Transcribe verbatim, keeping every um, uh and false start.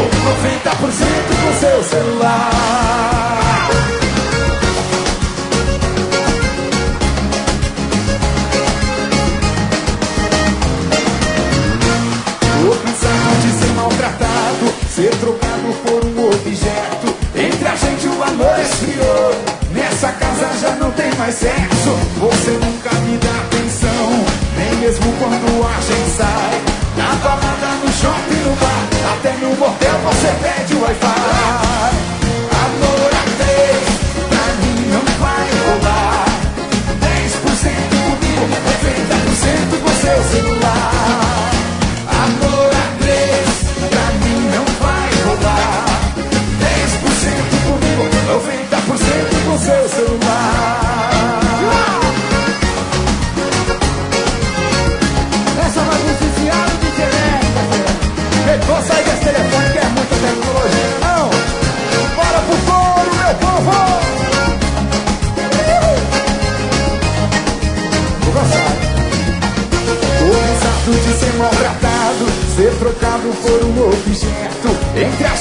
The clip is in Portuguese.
noventa por cento com seu celular. Tô cansado de ser maltratado, ser trocado por um objeto. Entre a gente o amor esfriou, nessa casa já não tem mais sexo. Você nunca me dá atenção, nem mesmo quando a gente sai. Na balada, no shopping, no bar, até no motel você pede o Wi-Fi. Amor a três, pra mim não vai rolar. Dez por cento comigo, noventa por cento com seu celular. Amor a três, pra mim não vai rolar. Dez por cento comigo, noventa por cento com seu celular. Essa vai licenciada de internet, parceiro. Vou sair desse telefone que é muita tecnologia, não. Bora pro foro, meu povo. Vou gostar. Tô cansado de ser maltratado, ser trocado por um objeto. Entre a